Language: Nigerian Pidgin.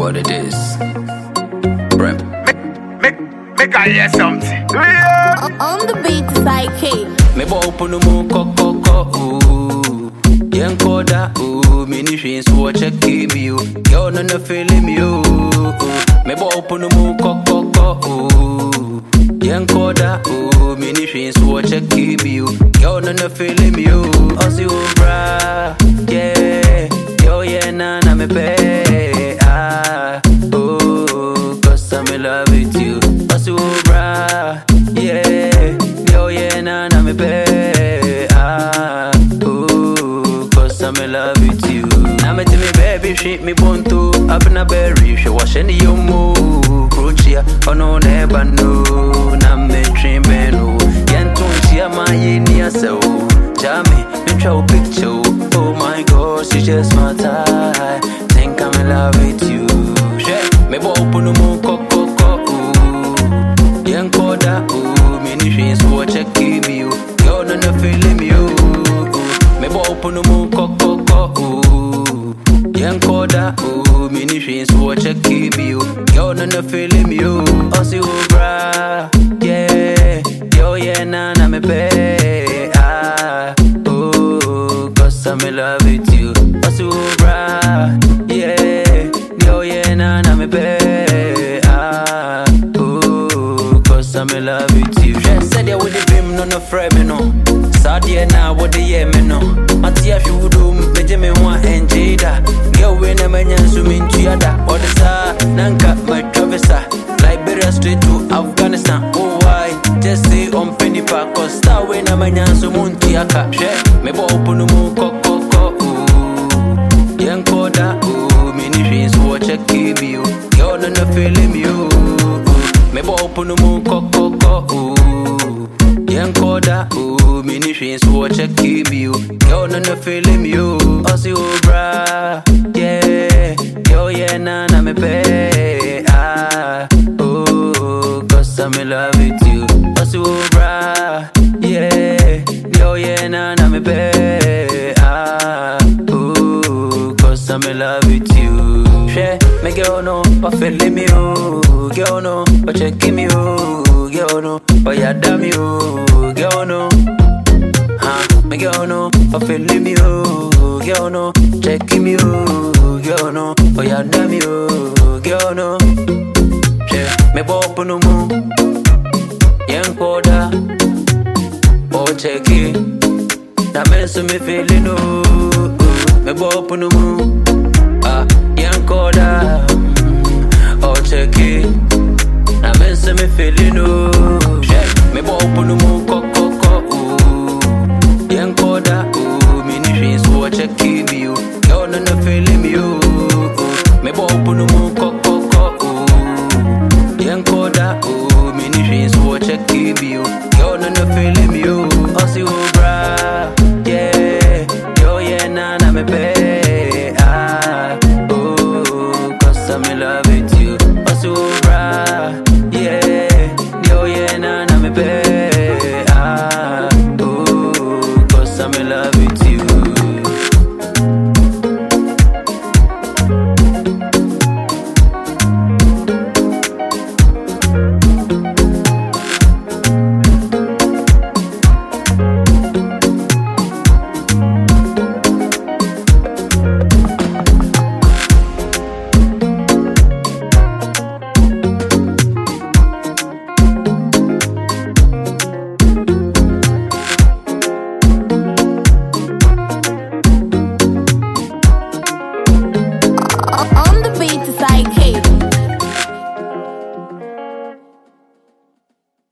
what it is. Rep. Make I hear something. On the beat, psyche. Me bo open the moon, ooh. Yen koda, ooh. Mini shins, watch a keep you. Yo, no, no, feeling me, ooh. Me bo open the moon, ooh. Yen koda, ooh. Mini shins, watch a keep you. Yo, no, no, feeling me, ooh. Ozzy, bra, yeah. Yo, yeah, na, me pay, oh. Cause I'm in love with you. Ozzy, bra, yeah. Yo, yeah, na, me pay, oh. Cause I'm in love with you. Now me tell me baby, shit me bunto. Up in a berry, she wash any you move. Crucia, oh no, never know. Now me dream beno. Yentun, she a my in so. Jammy, me show picture. Oh my God, she just my tie. Think I'm in love with you. Shit, me bo open the moon, ooh. Yen koda, ooh. Mini shins, watch a keep you. Yo, no, no, feeling me, ooh. Me bo open the moon, ooh. Yen koda, ooh. Mini shins, watch a keep you. Yo, no, no, feeling me, ooh. Ozzy, bra, yeah. Yo, yeah, na, me pay, oh. Cause I'm in love with you. Ozzy, bra, yeah. Yo, yeah, na, me pay, oh. Cause I'm in love with you. She said yeah, with the dream, no friend, me no. Sad yeah, now what the yeah, me no. Matia shudu, me jeme one enjada. Girl, we na menya sumin tuyada. Or the sa, nanka, my travesa. Liberia straight to Afghanistan. Oh why? Just say on penny park. Cause star we na menya sumun tuyaka. She, me bo open the moon, ooh. Yen koda, ooh. Mini shins, watch a keep you. Girl, no feeling me, ooh. Me bo open the moon, ooh. Yen koda, ooh. Mini shins, watch a keep you. Yo, no feeling me, ooh. Ozzy, bra, yeah. Yo, yeah, na, me pay, oh. Cause I'm in love with you. Ozzy, bra, yeah. Yo, yeah, na, me pay, oh. Cause I'm in love with you. Share, me girl no, but feeling me, oh. Girl no, but checking me, oh. Girl no, but ya damn me, oh. Girl no, me girl no, but feeling me, oh. Girl no, checking me, oh. Girl no, but ya damn me, oh. Girl no, share, me bop on the moon. Yen koda, oh check it. That makes me feeling, oh. Me bop on the moon. Yen koda, oh check it. That makes me feeling, oh. Share, me bop on the moon, ooh. Yen koda, ooh. Mini shins, watch a keep you. Yo, no feeling me, ooh. Me bop on the moon, ooh. Yen koda, ooh. Mini shins, watch a keep you. Yo, no feeling